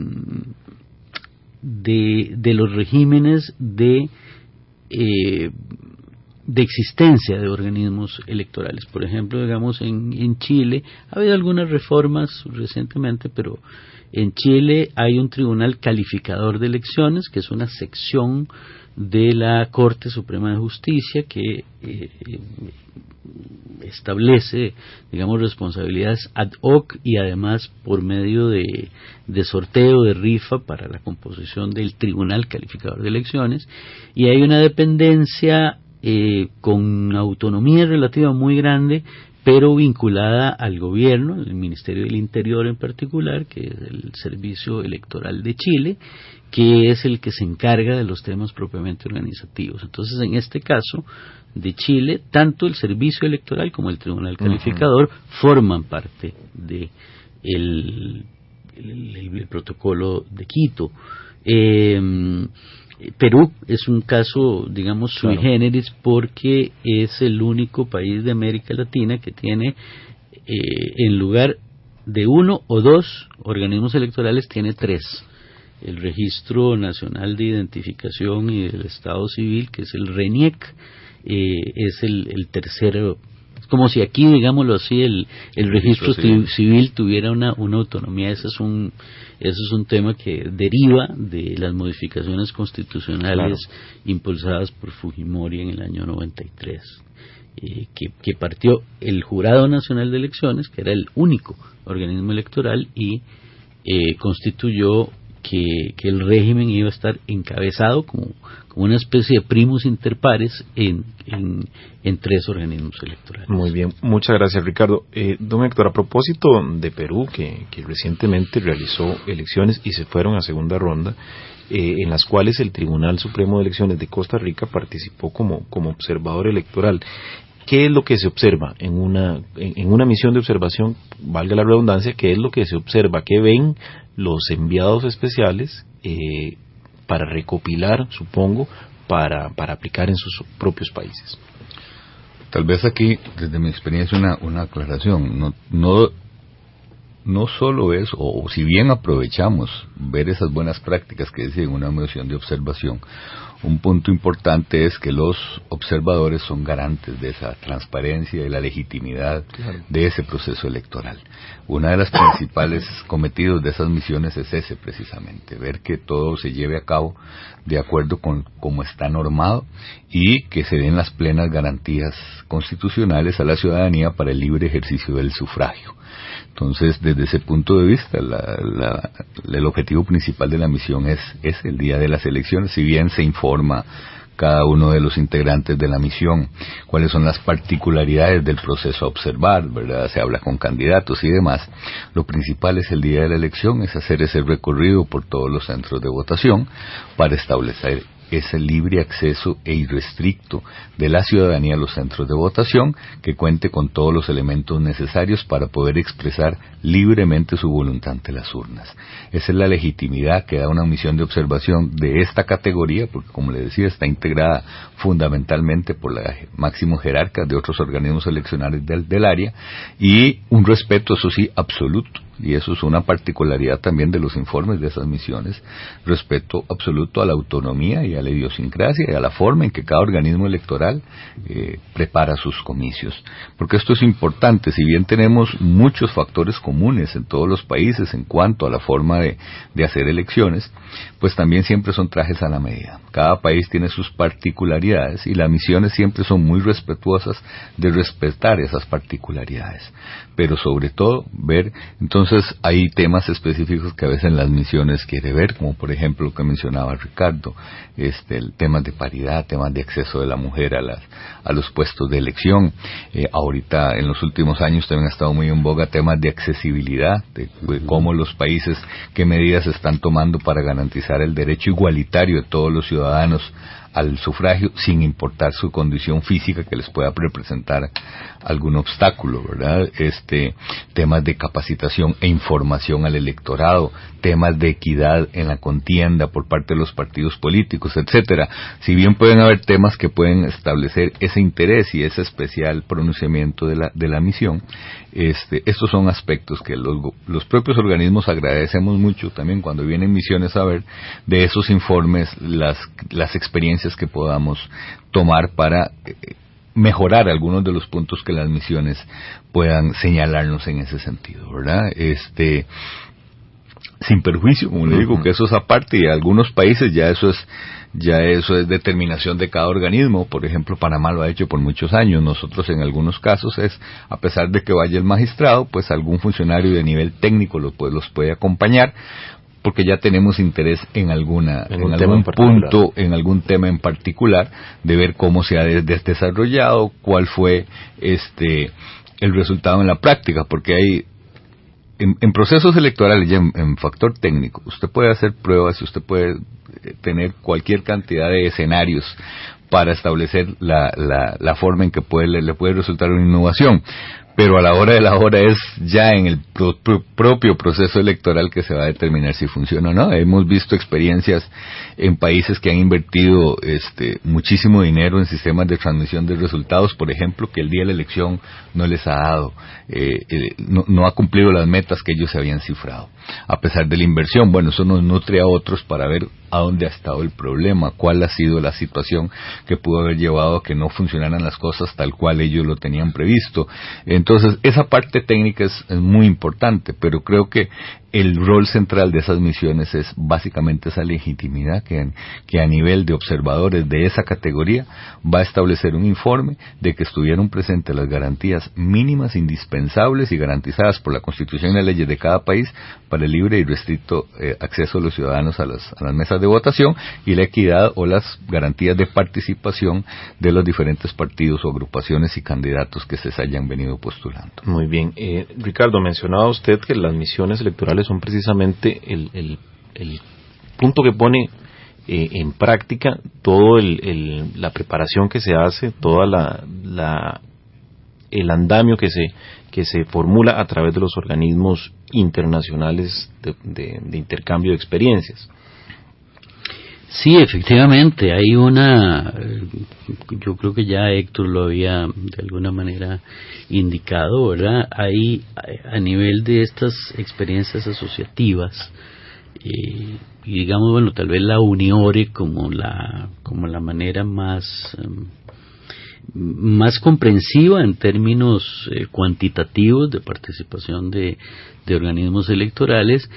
De, de los regímenes de eh, de existencia de organismos electorales. Por ejemplo, digamos, en, en Chile ha habido algunas reformas recientemente, pero en Chile hay un tribunal calificador de elecciones, que es una sección de la Corte Suprema de Justicia que eh, establece, digamos, responsabilidades ad hoc y además por medio de, de sorteo, de rifa para la composición del Tribunal Calificador de Elecciones, y hay una dependencia eh, con autonomía relativa muy grande, pero vinculada al gobierno, el Ministerio del Interior en particular, que es el Servicio Electoral de Chile, que es el que se encarga de los temas propiamente organizativos. Entonces, en este caso de Chile, tanto el Servicio Electoral como el Tribunal Calificador uh-huh. forman parte de el, el, el, el protocolo de Quito. Eh, Perú es un caso, digamos, sui claro. generis, porque es el único país de América Latina que tiene, eh, en lugar de uno o dos organismos electorales, tiene tres. El Registro Nacional de Identificación y del Estado Civil, que es el RENIEC, eh, es el, el tercero. Es como si aquí, digámoslo así, el, el registro civil. civil tuviera una, una autonomía. Ese es un ese es un tema que deriva de las modificaciones constitucionales claro. impulsadas por Fujimori en el año noventa y tres, eh, que, que partió el Jurado Nacional de Elecciones, que era el único organismo electoral, y eh, constituyó que, que el régimen iba a estar encabezado como, como una especie de primus inter pares en, en, en tres organismos electorales. Muy bien, muchas gracias, Ricardo. Eh, don Héctor, a propósito de Perú, que, que recientemente realizó elecciones y se fueron a segunda ronda, eh, en las cuales el Tribunal Supremo de Elecciones de Costa Rica participó como, como observador electoral. ¿Qué es lo que se observa en una en, en una misión de observación, valga la redundancia? ¿Qué es lo que se observa? ¿Qué ven los enviados especiales eh, para recopilar, supongo, para, para aplicar en sus propios países? Tal vez aquí, desde mi experiencia, una, una aclaración. No, no, no solo es, o, o si bien aprovechamos ver esas buenas prácticas que dice en una misión de observación, un punto importante es que los observadores son garantes de esa transparencia y la legitimidad claro. de ese proceso electoral. Una de las principales cometidos de esas misiones es ese, precisamente, ver que todo se lleve a cabo de acuerdo con cómo está normado y que se den las plenas garantías constitucionales a la ciudadanía para el libre ejercicio del sufragio. Entonces, desde ese punto de vista, la, la, el objetivo principal de la misión es, es el día de las elecciones. Si bien se informa cada uno de los integrantes de la misión cuáles son las particularidades del proceso a observar, ¿verdad? Se habla con candidatos y demás. Lo principal es el día de la elección, es hacer ese recorrido por todos los centros de votación para establecer es el libre acceso e irrestricto de la ciudadanía a los centros de votación, que cuente con todos los elementos necesarios para poder expresar libremente su voluntad ante las urnas. Esa es la legitimidad que da una misión de observación de esta categoría, porque como le decía, está integrada fundamentalmente por los máximos jerarcas de otros organismos eleccionarios del, del área, y un respeto, eso sí, absoluto. Y eso es una particularidad también de los informes de esas misiones, respeto absoluto a la autonomía y a la idiosincrasia y a la forma en que cada organismo electoral eh, prepara sus comicios. Porque esto es importante, si bien tenemos muchos factores comunes en todos los países en cuanto a la forma de, de hacer elecciones, pues también siempre son trajes a la medida. Cada país tiene sus particularidades y las misiones siempre son muy respetuosas de respetar esas particularidades. Pero sobre todo, ver, entonces, Entonces hay temas específicos que a veces las misiones quiere ver, como por ejemplo lo que mencionaba Ricardo, este, el temas de paridad, temas de acceso de la mujer a las a los puestos de elección. Eh, ahorita en los últimos años también ha estado muy en boga temas de accesibilidad, de, de cómo los países, qué medidas están tomando para garantizar el derecho igualitario de todos los ciudadanos al sufragio, sin importar su condición física que les pueda representar algún obstáculo, ¿verdad? Este, temas de capacitación e información al electorado, temas de equidad en la contienda por parte de los partidos políticos, etcétera. Si bien pueden haber temas que pueden establecer ese interés y ese especial pronunciamiento de la de la misión, este, estos son aspectos que los, los propios organismos agradecemos mucho también cuando vienen misiones a ver de esos informes las las experiencias que podamos tomar para eh, mejorar algunos de los puntos que las misiones puedan señalarnos en ese sentido, ¿verdad? Este, sin perjuicio, como le digo, uh-huh. que eso es aparte, y en algunos países ya eso es ya eso es determinación de cada organismo. Por ejemplo, Panamá lo ha hecho por muchos años. Nosotros en algunos casos es, a pesar de que vaya el magistrado, pues algún funcionario de nivel técnico los puede, los puede acompañar, porque ya tenemos interés en alguna en, en algún punto, en algún tema en particular, de ver cómo se ha desarrollado, cuál fue este el resultado en la práctica, porque hay en, en procesos electorales, ya en, en factor técnico, usted puede hacer pruebas y usted puede tener cualquier cantidad de escenarios para establecer la, la, la forma en que puede, le, le puede resultar una innovación. Pero a la hora de la hora es ya en el pro, pro, propio proceso electoral que se va a determinar si funciona o no. Hemos visto experiencias en países que han invertido este muchísimo dinero en sistemas de transmisión de resultados, por ejemplo, que el día de la elección no les ha dado, eh, eh, no, no ha cumplido las metas que ellos se habían cifrado, a pesar de la inversión. Bueno, eso nos nutre a otros para ver a dónde ha estado el problema, cuál ha sido la situación que pudo haber llevado a que no funcionaran las cosas tal cual ellos lo tenían previsto. Entonces, esa parte técnica es, es muy importante, pero creo que el rol central de esas misiones es básicamente esa legitimidad que, que a nivel de observadores de esa categoría va a establecer un informe de que estuvieron presentes las garantías mínimas, indispensables y garantizadas por la Constitución y las leyes de cada país para el libre y restricto eh, acceso de los ciudadanos a las, a las mesas de votación, y la equidad o las garantías de participación de los diferentes partidos o agrupaciones y candidatos que se hayan venido postulando. Muy bien. Eh, Ricardo, mencionaba usted que las misiones electorales son precisamente el, el, el punto que pone eh, en práctica todo el, el, la preparación que se hace, toda la, la el andamio que se que se formula a través de los organismos internacionales de, de, de intercambio de experiencias. Sí, efectivamente, hay una, yo creo que ya Héctor lo había de alguna manera indicado, ¿verdad? Hay, a nivel de estas experiencias asociativas, eh, y digamos, bueno, tal vez la UNIORE como la, como la manera más, um, más comprensiva en términos eh, cuantitativos de participación de, de organismos electorales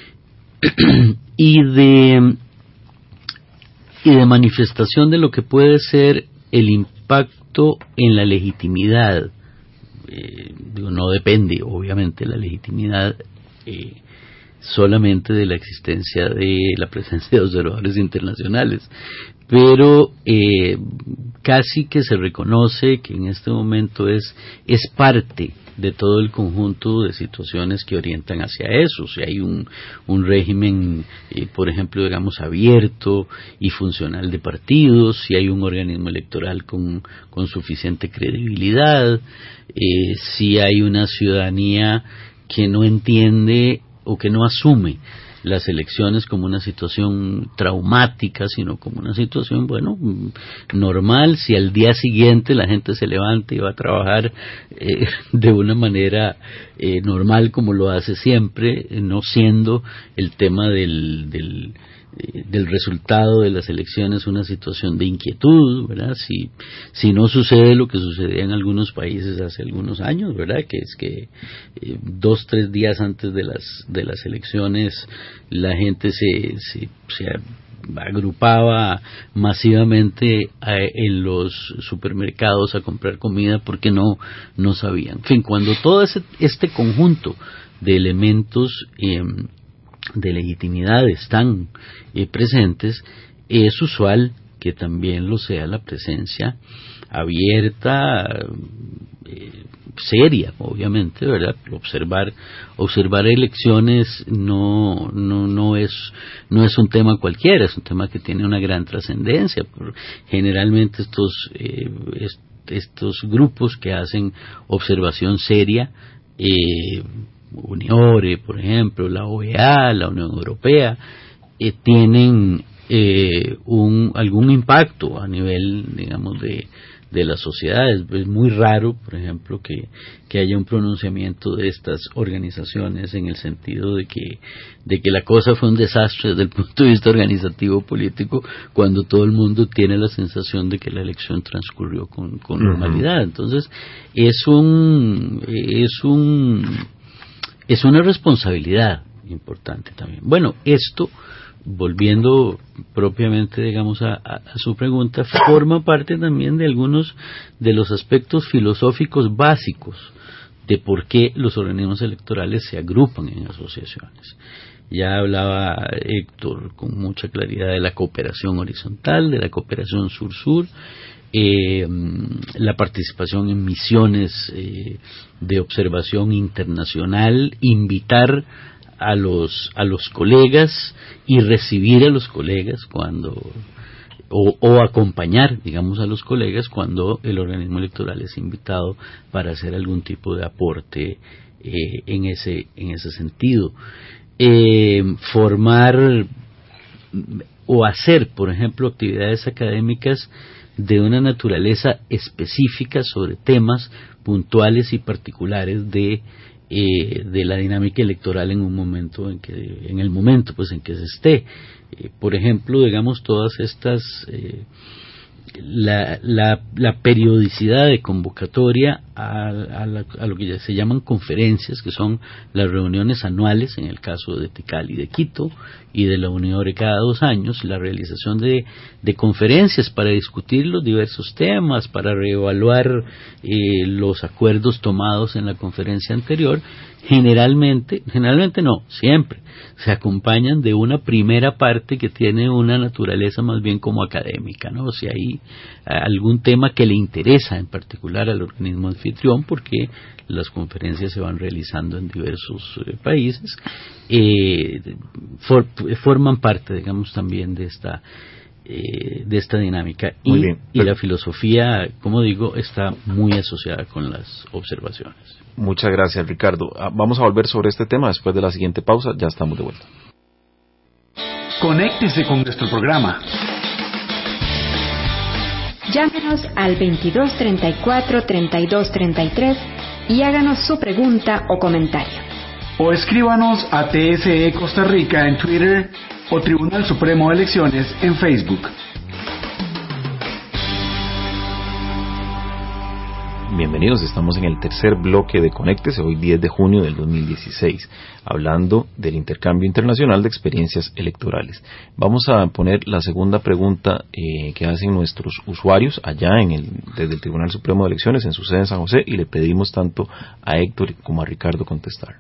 y de y de manifestación de lo que puede ser el impacto en la legitimidad. Eh, digo, no depende, obviamente, la legitimidad eh, solamente de la existencia de la presencia de observadores internacionales, pero eh, casi que se reconoce que en este momento es es parte de todo el conjunto de situaciones que orientan hacia eso. Si hay un, un régimen, eh, por ejemplo, digamos, abierto y funcional de partidos, si hay un organismo electoral con, con suficiente credibilidad, eh, si hay una ciudadanía que no entiende o que no asume las elecciones como una situación traumática, sino como una situación, bueno, normal. Si al día siguiente la gente se levanta y va a trabajar eh, de una manera eh, normal como lo hace siempre, eh, no siendo el tema del, del del resultado de las elecciones una situación de inquietud, ¿verdad? Si si no sucede lo que sucedía en algunos países hace algunos años, ¿verdad? Que es que eh, dos, tres días antes de las de las elecciones la gente se se, se agrupaba masivamente a, en los supermercados a comprar comida porque no no sabían. En fin, cuando todo ese, este conjunto de elementos eh, de legitimidad están eh, presentes, es usual que también lo sea la presencia abierta, eh, seria, obviamente, ¿verdad? Observar observar elecciones no no no es no es un tema cualquiera, es un tema que tiene una gran trascendencia. Generalmente estos eh, est, estos grupos que hacen observación seria, eh, UNIORE, por ejemplo, la O E A, la Unión Europea, eh, tienen eh, un algún impacto a nivel, digamos, de de las sociedades. Es muy raro, por ejemplo, que, que haya un pronunciamiento de estas organizaciones en el sentido de que de que la cosa fue un desastre desde el punto de vista organizativo político, cuando todo el mundo tiene la sensación de que la elección transcurrió con, con normalidad. Entonces, es un es un es una responsabilidad importante también. Bueno, esto, volviendo propiamente, digamos, a, a, a su pregunta, forma parte también de algunos de los aspectos filosóficos básicos de por qué los organismos electorales se agrupan en asociaciones. Ya hablaba Héctor con mucha claridad de la cooperación horizontal, de la cooperación sur-sur, eh, la participación en misiones eh, de observación internacional, invitar a los a los colegas y recibir a los colegas cuando o, o acompañar, digamos, a los colegas cuando el organismo electoral es invitado para hacer algún tipo de aporte eh, en ese en ese sentido. Eh, formar o hacer, por ejemplo, actividades académicas de una naturaleza específica sobre temas puntuales y particulares de eh, de la dinámica electoral en un momento en que en el momento pues en que se esté. Eh, por ejemplo, digamos, todas estas eh, la, la, la periodicidad de convocatoria a, a, la, a lo que ya se llaman conferencias, que son las reuniones anuales, en el caso de Tikal y de Quito, y de la UNIORE cada dos años, la realización de, de conferencias para discutir los diversos temas, para reevaluar eh, los acuerdos tomados en la conferencia anterior. Generalmente, generalmente no, siempre, se acompañan de una primera parte que tiene una naturaleza más bien como académica, ¿no? Si hay algún tema que le interesa en particular al organismo anfitrión, porque las conferencias se van realizando en diversos eh, países, eh, for, forman parte, digamos, también de esta eh, de esta dinámica. Muy y, bien. y la filosofía, como digo, está muy asociada con las observaciones. Muchas gracias, Ricardo. Vamos a volver sobre este tema después de la siguiente pausa. Ya estamos de vuelta. Conéctese con nuestro programa. Llámenos al veintidós treinta y cuatro, treinta y dos treinta y tres y háganos su pregunta o comentario. O escríbanos a T S E Costa Rica en Twitter o Tribunal Supremo de Elecciones en Facebook. Bienvenidos, estamos en el tercer bloque de Conéctese, hoy diez de junio del dos mil dieciséis, hablando del intercambio internacional de experiencias electorales. Vamos a poner la segunda pregunta eh, que hacen nuestros usuarios allá en el, desde el Tribunal Supremo de Elecciones en su sede en San José, y le pedimos tanto a Héctor como a Ricardo contestar.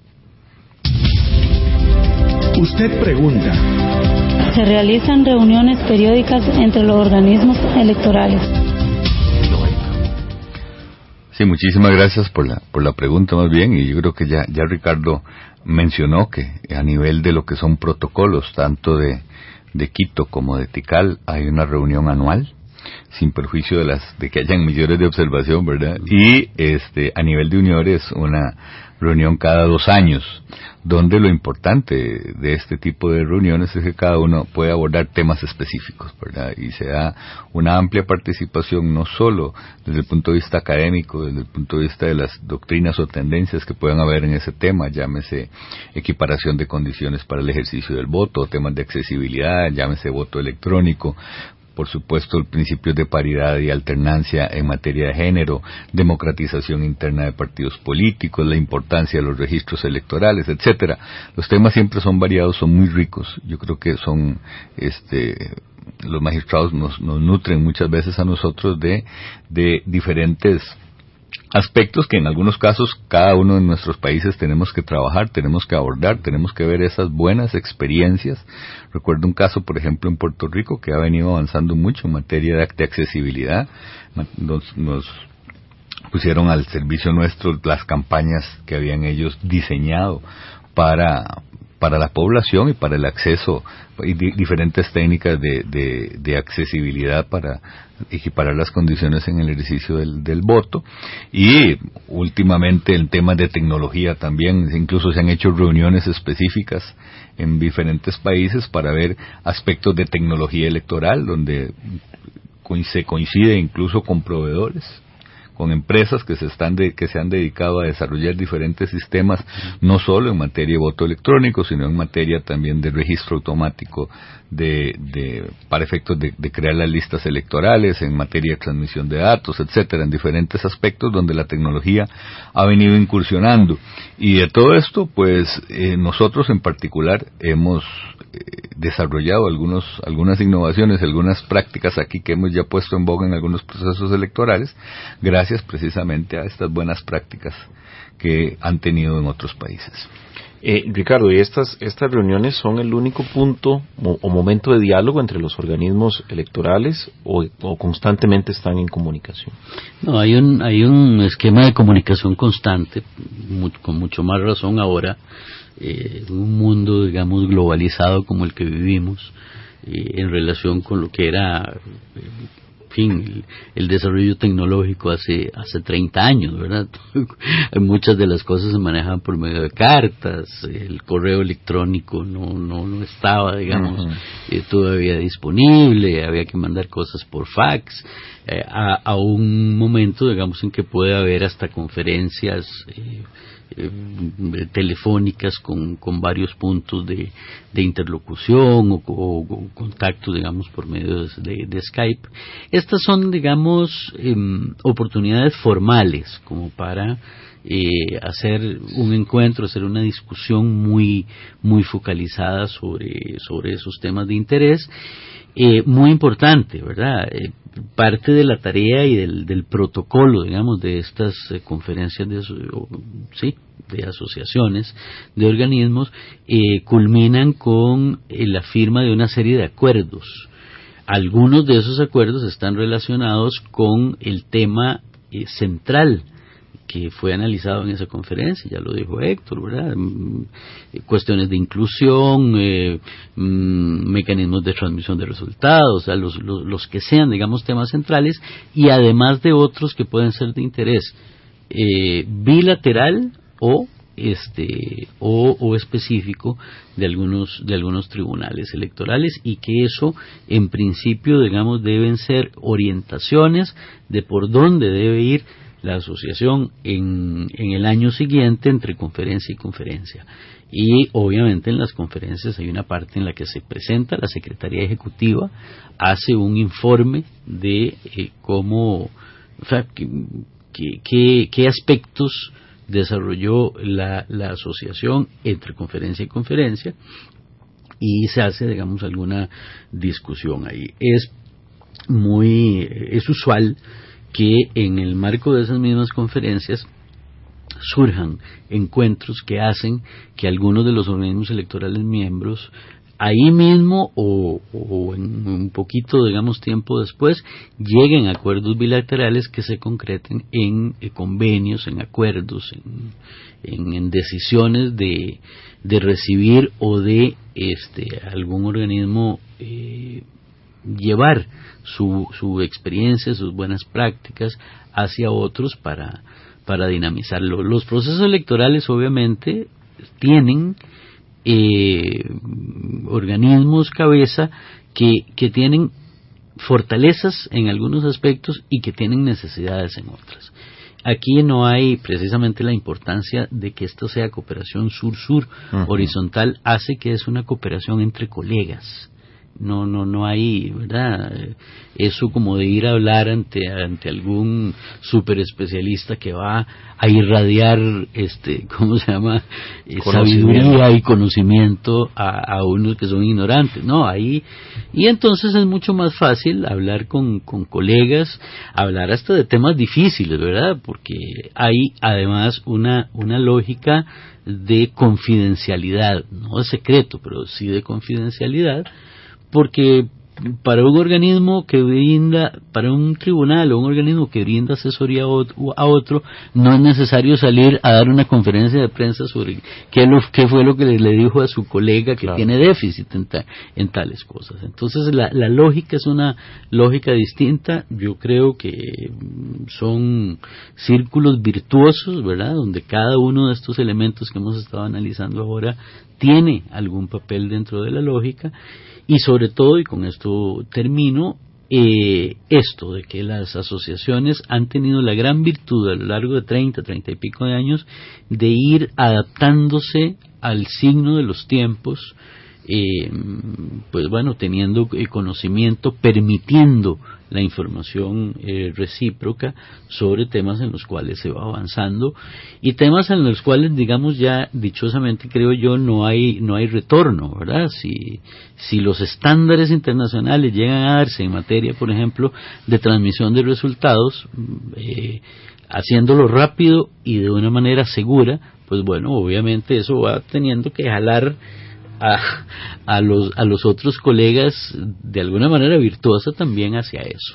Usted pregunta. Se realizan reuniones periódicas entre los organismos electorales. Sí, muchísimas gracias por la por la pregunta más bien, y yo creo que ya ya Ricardo mencionó que a nivel de lo que son protocolos, tanto de, de Quito como de Tikal, hay una reunión anual, sin perjuicio de las de que hayan millones de observación, ¿verdad? Y este a nivel de UNIORES una reunión cada dos años, donde lo importante de este tipo de reuniones es que cada uno puede abordar temas específicos, ¿verdad? Y se da una amplia participación, no solo desde el punto de vista académico, desde el punto de vista de las doctrinas o tendencias que puedan haber en ese tema, llámese equiparación de condiciones para el ejercicio del voto, temas de accesibilidad, llámese voto electrónico, por supuesto, el principio de paridad y alternancia en materia de género, democratización interna de partidos políticos, la importancia de los registros electorales, etcétera. Los temas siempre son variados, son muy ricos. Yo creo que son, este, los magistrados nos, nos nutren muchas veces a nosotros de, de diferentes aspectos que en algunos casos cada uno de nuestros países tenemos que trabajar, tenemos que abordar, tenemos que ver esas buenas experiencias. Recuerdo un caso, por ejemplo, en Puerto Rico que ha venido avanzando mucho en materia de, de accesibilidad. Nos, nos pusieron al servicio nuestro las campañas que habían ellos diseñado para para la población y para el acceso y di, diferentes técnicas de, de, de accesibilidad para equiparar las condiciones en el ejercicio del, del voto. Y últimamente el tema de tecnología también, incluso se han hecho reuniones específicas en diferentes países para ver aspectos de tecnología electoral, donde se coincide incluso con proveedores, con empresas que se están de, que se han dedicado a desarrollar diferentes sistemas, no solo en materia de voto electrónico, sino en materia también de registro automático de, de para efectos de, de crear las listas electorales, en materia de transmisión de datos, etcétera, en diferentes aspectos donde la tecnología ha venido incursionando. Y de todo esto, pues eh, nosotros en particular hemos eh, desarrollado algunos algunas innovaciones, algunas prácticas aquí que hemos ya puesto en boga en algunos procesos electorales, gracias precisamente a estas buenas prácticas que han tenido en otros países. Eh, Ricardo, ¿y estas estas reuniones son el único punto o, o momento de diálogo entre los organismos electorales o, o constantemente están en comunicación? No, hay un hay un esquema de comunicación constante, mu- con mucho más razón ahora, eh, un mundo, digamos, globalizado como el que vivimos, eh, en relación con lo que era, eh, fin, el, el desarrollo tecnológico hace hace treinta años, ¿verdad? Muchas de las cosas se manejaban por medio de cartas, el correo electrónico no no no estaba, digamos, uh-huh. eh, todavía disponible, había que mandar cosas por fax, eh, a, a un momento, digamos, en que puede haber hasta conferencias eh, eh, telefónicas con, con varios puntos de, de interlocución o, o, o contacto, digamos, por medio de, de Skype. Estas son, digamos, eh, oportunidades formales como para eh, hacer un encuentro, hacer una discusión muy muy focalizada sobre sobre esos temas de interés. Eh, muy importante, ¿verdad? Eh, parte de la tarea y del, del protocolo, digamos, de estas eh, conferencias de, o, sí, de asociaciones, de organismos, eh, culminan con eh, la firma de una serie de acuerdos. Algunos de esos acuerdos están relacionados con el tema eh, central que fue analizado en esa conferencia, ya lo dijo Héctor, ¿verdad? Cuestiones de inclusión, eh, mecanismos de transmisión de resultados, o sea, los, los, los que sean, digamos, temas centrales, y además de otros que pueden ser de interés eh, bilateral o este o, o específico de algunos de algunos tribunales electorales, y que eso en principio, digamos, deben ser orientaciones de por dónde debe ir la asociación en, en el año siguiente entre conferencia y conferencia. Y obviamente en las conferencias hay una parte en la que se presenta, la Secretaría Ejecutiva hace un informe de eh, cómo, o sea, qué, qué aspectos desarrolló la, la asociación entre conferencia y conferencia, y se hace, digamos, alguna discusión ahí. Es muy, es usual que en el marco de esas mismas conferencias surjan encuentros que hacen que algunos de los organismos electorales miembros ahí mismo o, o en un poquito, digamos, tiempo después, lleguen a acuerdos bilaterales que se concreten en eh, convenios, en acuerdos, en, en, en decisiones de, de recibir o de este algún organismo eh, llevar su, su experiencia, sus buenas prácticas hacia otros para, para dinamizarlo. Los procesos electorales obviamente tienen Eh, organismos cabeza que, que tienen fortalezas en algunos aspectos y que tienen necesidades en otras. Aquí no hay precisamente la importancia de que esto sea cooperación sur-sur. Uh-huh. Horizontal hace que es una cooperación entre colegas. No, no, no hay, ¿verdad? Eso como de ir a hablar ante, ante algún super especialista que va a irradiar, este, ¿cómo se llama? Eh, sabiduría y conocimiento a, a unos que son ignorantes. No, ahí, y entonces es mucho más fácil hablar con, con colegas, hablar hasta de temas difíciles, ¿verdad? Porque hay además una, una lógica de confidencialidad, no de secreto, pero sí de confidencialidad, porque para un organismo que brinda, para un tribunal o un organismo que brinda asesoría a otro, no es necesario salir a dar una conferencia de prensa sobre qué, lo, qué fue lo que le, le dijo a su colega que claro. tiene déficit en, ta, en tales cosas. Entonces la, la lógica es una lógica distinta. Yo creo que son círculos virtuosos, ¿verdad?, donde cada uno de estos elementos que hemos estado analizando ahora tiene algún papel dentro de la lógica. Y sobre todo, y con esto termino, eh, esto de que las asociaciones han tenido la gran virtud a lo largo de treinta, treinta y pico de años de ir adaptándose al signo de los tiempos, eh, pues bueno, teniendo eh, conocimiento, permitiendo la información eh, recíproca sobre temas en los cuales se va avanzando y temas en los cuales, digamos, ya dichosamente creo yo no hay no hay retorno, ¿verdad? Si si los estándares internacionales llegan a darse en materia, por ejemplo, de transmisión de resultados, eh, haciéndolo rápido y de una manera segura, pues bueno, obviamente eso va teniendo que jalar A, a los a los otros colegas de alguna manera virtuosa también hacia eso.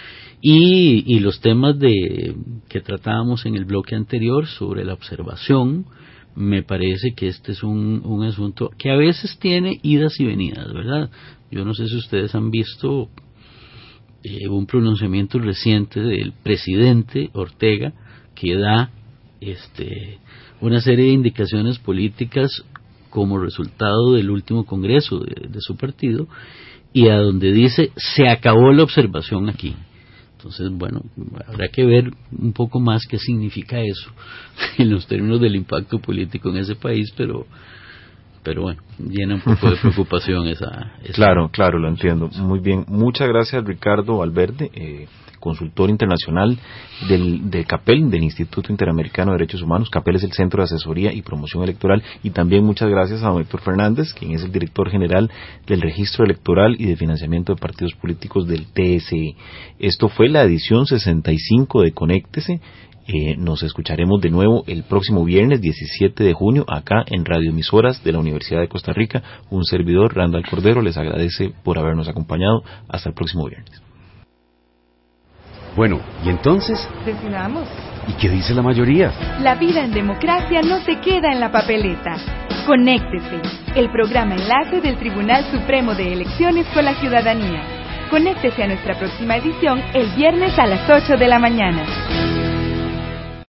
Y, y los temas de que tratábamos en el bloque anterior sobre la observación, me parece que este es un, un asunto que a veces tiene idas y venidas, ¿verdad? Yo no sé si ustedes han visto eh, un pronunciamiento reciente del presidente Ortega que da este una serie de indicaciones políticas como resultado del último congreso de, de su partido, y a donde dice, se acabó la observación aquí. Entonces, bueno, habrá que ver un poco más qué significa eso en los términos del impacto político en ese país, pero pero bueno, llena un poco de preocupación esa, esa... Claro, claro, lo entiendo. Muy bien, muchas gracias Ricardo Valverde, eh, consultor internacional del, de CAPEL, del Instituto Interamericano de Derechos Humanos. CAPEL es el Centro de Asesoría y Promoción Electoral, y también muchas gracias a don Héctor Fernández, quien es el director general del Registro Electoral y de Financiamiento de Partidos Políticos del T S E. Esto fue la edición sesenta y cinco de Conéctese. Eh, nos escucharemos de nuevo el próximo viernes diecisiete de junio acá en radioemisoras de la Universidad de Costa Rica. Un servidor, Randall Cordero, les agradece por habernos acompañado. Hasta el próximo viernes. Bueno, ¿y entonces? Decidamos. ¿Y qué dice la mayoría? La vida en democracia no se queda en la papeleta. Conéctese, el programa enlace del Tribunal Supremo de Elecciones con la ciudadanía. Conéctese a nuestra próxima edición el viernes a las ocho de la mañana.